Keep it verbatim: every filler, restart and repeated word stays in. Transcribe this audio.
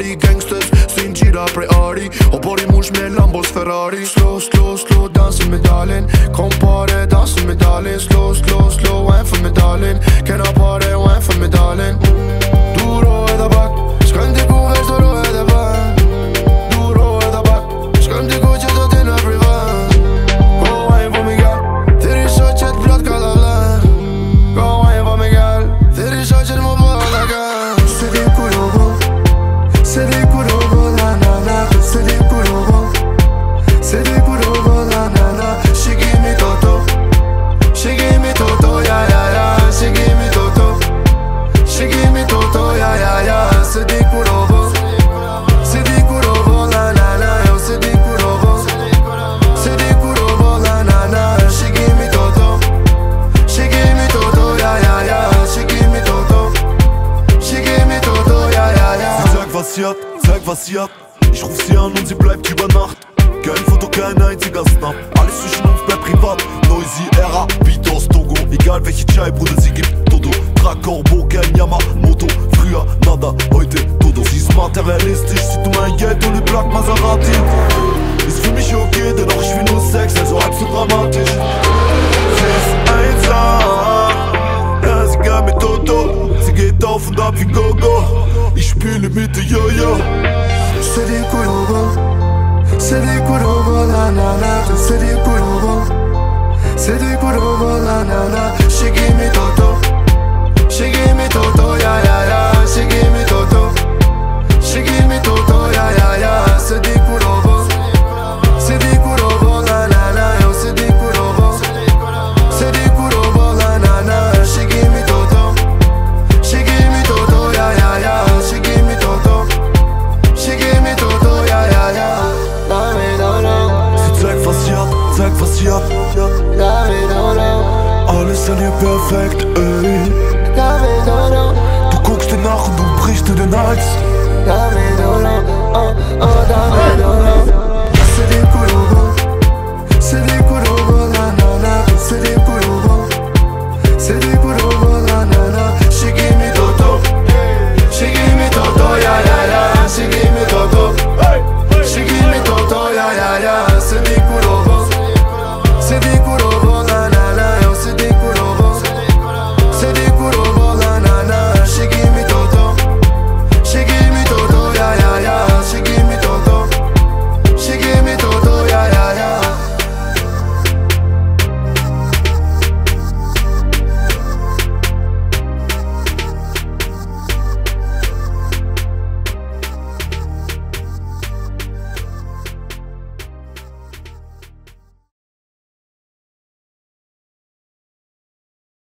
Bali gangsters, sin gira pre ari O bori mush me Lambos Ferrari Slow, slow, slow, dansin me dalin Kom pare, dansin me dalin Slow, slow, slow, wine for me dalin Kena pare, wine for me dalin Duro edhe bak Shkojm diku veç duro edhe bak Duro edhe bak Shkojm diku që do t'i në privat Go wine for me gal Thiri shoqet plot ka la la Go wine for me gal Thiri shoqet mu po la gal Se di ku do bo Se di ku do bo la na na Se di ku do bo Se di ku do bo la na na She give me toto She give me toto, ya ya ya She give me toto She give me toto, ya ya ya Se di ku do bo Se di ku do bo la na na Yo se di ku do bo Se di ku do bo la na na She give me toto She give me toto, ya ya ya She give me toto She give me toto, ja, ja, ja. Sie sagt was sie hat, sag was sie hat. Ich ruf sie an und sie bleibt über Nacht. Kein Foto, kein einziger Snap. Alles zwischen uns bleibt privat. Noisy, Era, Beat aus Togo. Egal welche Chai, Bruder, sie gibt Todo. Trag Corbo, kein Yamamoto. Früher nada, heute Todo. Sie ist materialistisch, sieht um mein Geld und den Black Maserati. Ist für mich okay, dennoch ich will nur Sex, also halb so dramatisch. Sie ist einsam, ja, sie gab mir Toto. Sie geht auf und ab wie Gogo. Ich spiele mit der Jojo. Se di ku do bo Se di ku do bo la na na Se di ku do bo Se di ku do bo la na na She give me toto She give me toto, ya ya ya She give me toto She give me toto, ya ya ya Se di ku do bo Se di ku do bo la na na Yo se di ku do bo Se di ku do bo la na na She give me toto She give me toto, ya ya ya She give me toto She give me toto, ja, ja, ja. Dame, no, no. Sie zeigt was sie hat, zeigt was sie hat. Dame, no, no. Alles an ihr perfekt, ey. Dame, no, no. Du guckst dir nach und du brichst dir den Hals. Dame, no, no. Oh, oh, dame, no, no. Se di ku do bo Se di ku do bo la na na Se di